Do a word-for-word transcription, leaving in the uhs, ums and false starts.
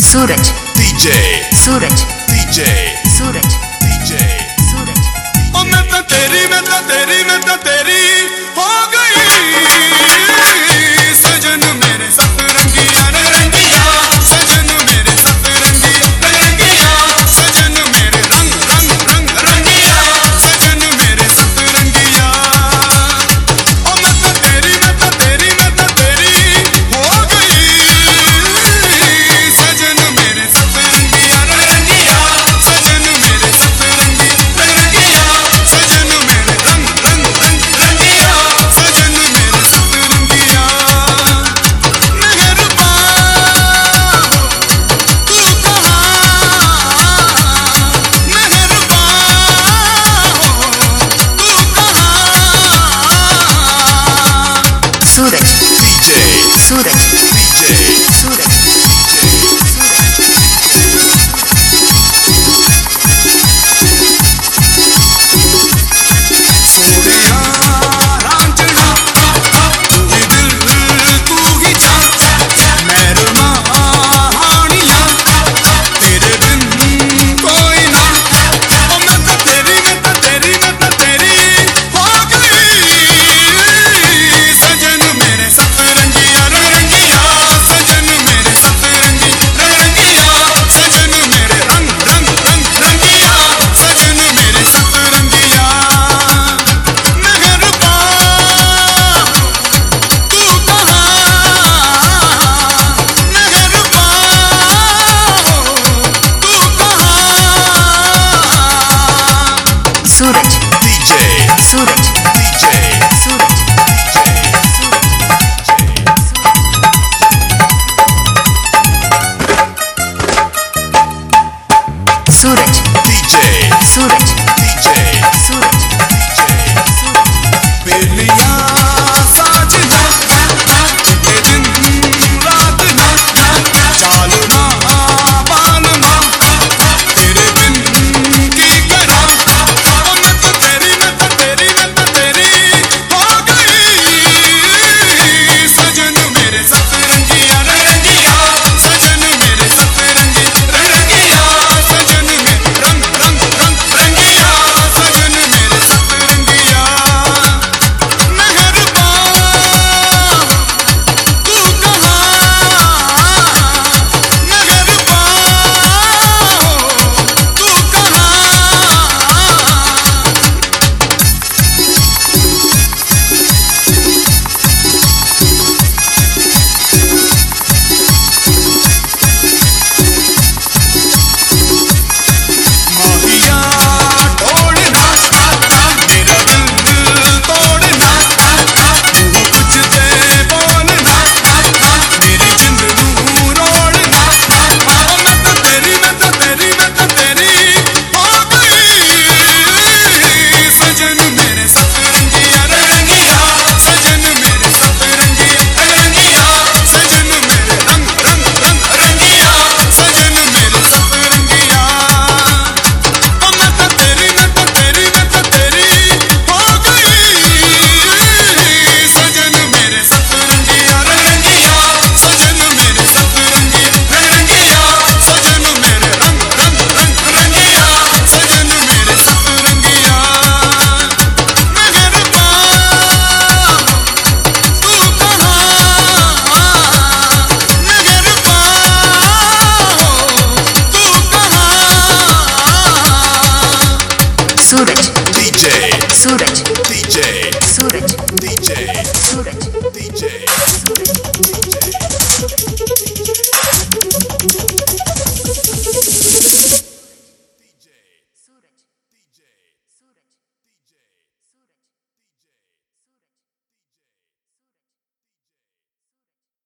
सूरज DJ Suraj DJ Suraj DJ Suraj. ओ मैं तो तेरी मैं तो तेरी मैं तो तेरी हो गई सजन मेरे सतरंगिया रंगिया सजन मेरे सतरंगिया रंगिया सजन मेरे रंग रंग रंग रंगिया सजन मेरे सतरंगिया। ओ मैं तो तेरी मैं तो तेरी मैं तो तेरी हो गई सजन मेरे सतरंगिया रंगिया सजन मेरे सतरंगी रंगिया सजन मेरे रंग रंग रंग रंगिया सजन मेरे सतरंगिया। Suraj DJ Suraj DJ Suraj Suraj DJ Suraj DJ Suraj Suraj DJ सूरज